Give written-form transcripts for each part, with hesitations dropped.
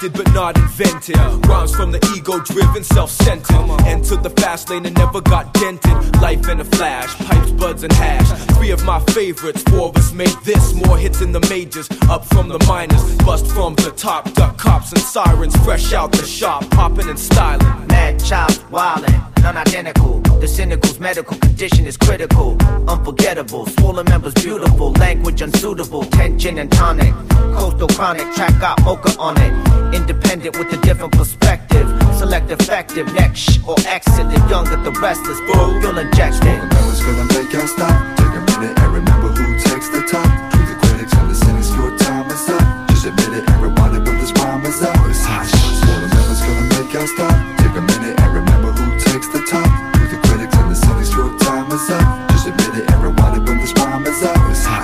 respected but not invented. Rhymes from the ego-driven, self-centered. Entered the fast lane and never got dented. Life in a flash, pipes, buds, and hash. 3 of my favorites, 4 of us made this. More hits in the majors, up from the minors. Bust from the top, duck cops and sirens. Fresh out the shop, popping and styling. Mad chops, wildin', non-identical. The cynical's medical condition is critical. Unforgettable, swollen members beautiful. Language unsuitable, tension and tonic. Coastal chronic, track got mocha on it. Independent with a different perspective. Select effective, next or exit. The younger, the restless, you'll inject it. It's gonna make y'all stop. Take a minute and remember who takes the top. To the critics and the cynics, your time is up. Just admit it and rewind it when this rhyme is out. It's hot. Swollen members gonna make y'all stop. Take a minute and remember who takes the top. To the critics and the cynics, your time is up. Just admit it and rewind it when this rhyme is out. It's hot.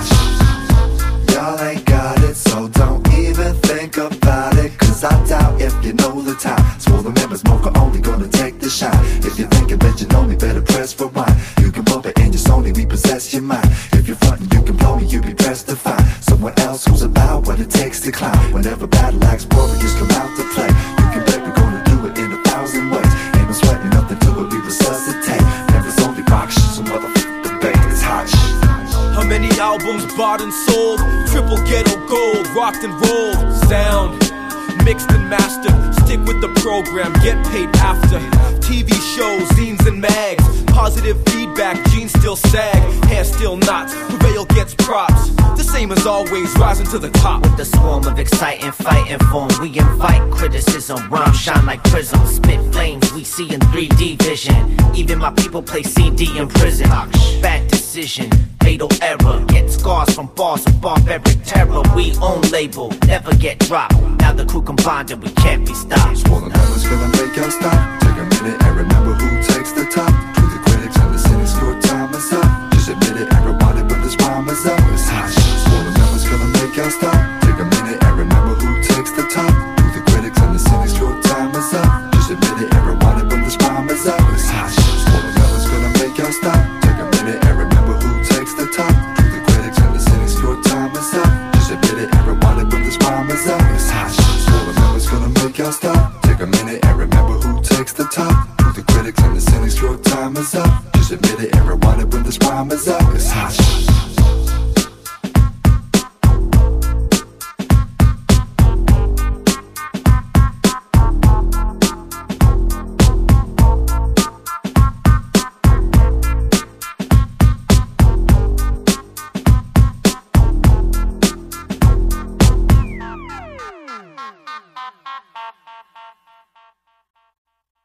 Y'all ain't got it, so don't even think about it. Cause I doubt if you know the time. Swollen members, Mocha only gonna take the shot. If you're thinking that you know me, better press rewind. You can bump it and just only repossess your mind. If you're frontin', you can blow me, you be pressed to find someone else who's about what it takes to climb. Whenever battle axe warriors come out to play, you can bet we're gonna do it in 1,000 ways. Ain't no sweating, nothing to it, we resuscitate. Never's only rock shit, so motherfucker debate. It's hot shit. How many albums bought and sold? Triple ghetto gold, rocked and rolled. Sound mixed and mastered. Stick with the program, get paid after. TV shows, zines and mags. Positive feedback, jeans still sag. Hair still knots, Prevail gets props. The same as always, rising to the top. With the swarm of exciting fighting form, we invite criticism. Rhymes shine like prisms. Spit flames, we see in 3D vision. Even my people play CD in prison. Bad decision, fatal error. Get scars from bars of barbaric terror. We own label, never get dropped. Now the crew combined and we can't be stopped. Swollen members gonna make y'all stop. Take a minute and remember who takes the top. To the critics and the cynics, your time is up. Just admit it and rewind it when this rhyme is up. It's hot. Swollen members gonna make y'all stop. Take a minute and remember who takes the top. To the critics and the cynics, your time is up. Just admit it and rewind it when this rhyme is up. It's hot. Swollen members gonna make y'all stop. Take a minute and remember who takes the top. To the critics and the cynics, your time is up. Just admit it and rewind it when this rhyme is up. It's hot. Swollen members gonna make y'all stop. Take a minute and remember who takes the top. To the critics and the cynics, your time is up. Just admit it and rewind it when this rhyme is up. It's hot.